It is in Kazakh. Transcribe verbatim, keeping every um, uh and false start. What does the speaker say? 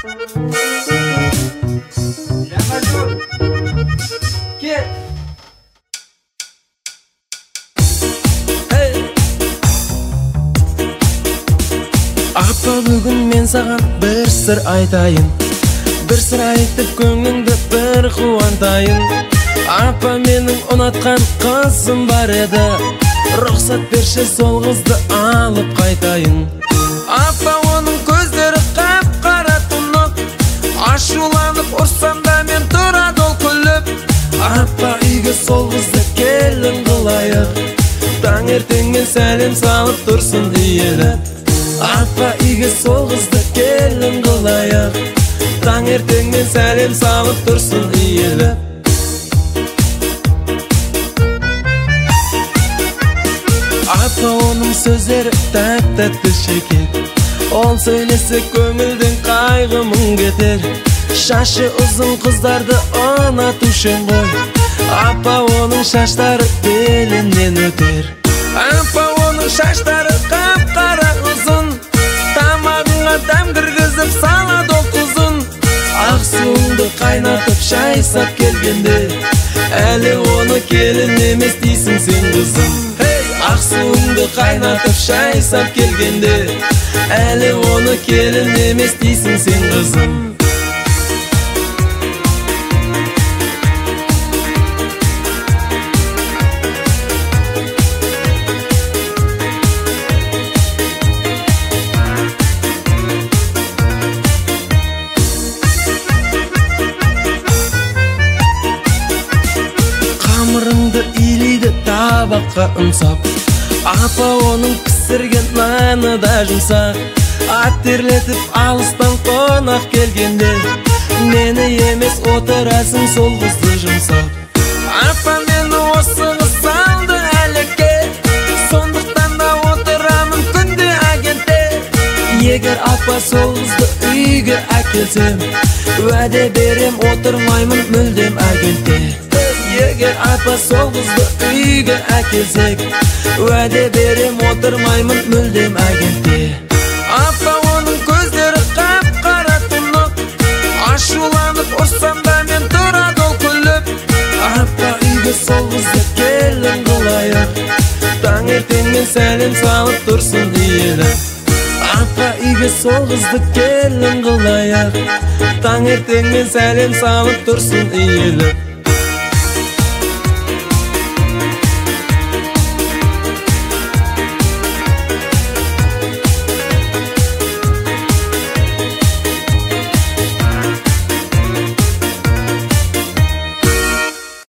Ket. Апа, бүгін мен саған бір сыр айтайын, бір сыр айтып көңіңді бір қуантайын. Апа, менің ұнатқан қызым бар еді, рұқсат берші сол қызды алып қайтайын. Апа, оның көздері қап-қара тұнық, ашуланып ұрсам да мен тұрады ол күліп. Апа, үйге сол қызды келін қылайық, таңертеңмен сәлем салып тұрсын иеліп. Апа, үйге сол қызды келін қылайық, таңертеңмен сәлем салып тұрсын иеліп. Апа, оның сөздері тәп-тәтті шекер, ол сөйлесе көңілдің қайғы мұң кетер. Шашы ұзын қыздарды ұнатушым ғой, апа, оның шаштары белінен өтер. Апа, оның шаштары қап-қара ұзын, тамағыңа дәм кіргізіп салады ол құзын. Ақ суыңды қайнатып шайсап келгенде, әлі оны келін емес дейсің сен қызым. Ақ суыңды қайнатып шайсап келгенде, әлі оны келін емес дейсің сен қызым. Қамырыңды илейді табаққа ұнсап, апа, оның пісірген наны да жұмсақ. Аттерлетіп алыстан қонақ келгенде, мені емес отырасың сол қызды жұмсап. Апа, мені осы қыз салды әлекке, сондықтан да отырамын күнде агентте. Егер апа сол қызды үйге әкелсем, уәде берем отырмаймын мүлдем агентте. Егер апа сол қызды үйге әкелсек, уәде берем отырмаймын мүлдем агентте. Апа, оның көздері қап-қара тұнық, ашуланып ұрсам да мен тұрады ол күліп. Апа, үйге сол қызды келін қылайық, таңертеңмен сәлем салып тұрсын иеліп. Апа, үйге сол қызды келін қылайық, таңертеңмен сәлем салып тұрсын иеліп.